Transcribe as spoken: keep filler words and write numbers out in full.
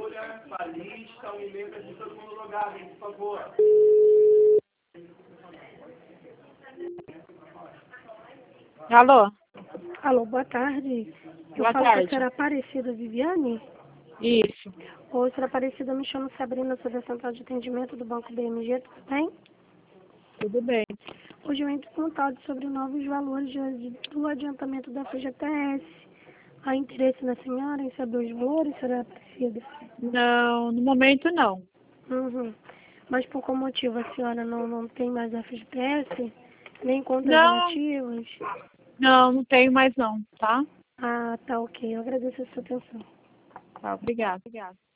folha, com a lista, o e-mail para todo mundo logar, por favor. Alô? Alô, boa tarde. Eu Boa falo tarde. com a senhora Aparecida Viviane. Isso. Oi, senhora Aparecida, me chamo Sabrina, sou da Central de Atendimento do Banco B M G, tudo bem? Tudo bem. Hoje eu entro em contato sobre novos valores de- do adiantamento da F G T S. Há interesse na senhora em saber os valores, senhora Aparecida? Não, no momento não. Uhum. Mas por qual motivo a senhora não, não tem mais F G T S? Nem contas Não, ativas? não, não tenho mais não, tá? Ah, tá ok. Eu agradeço a sua atenção. Tá, obrigada. Obrigada.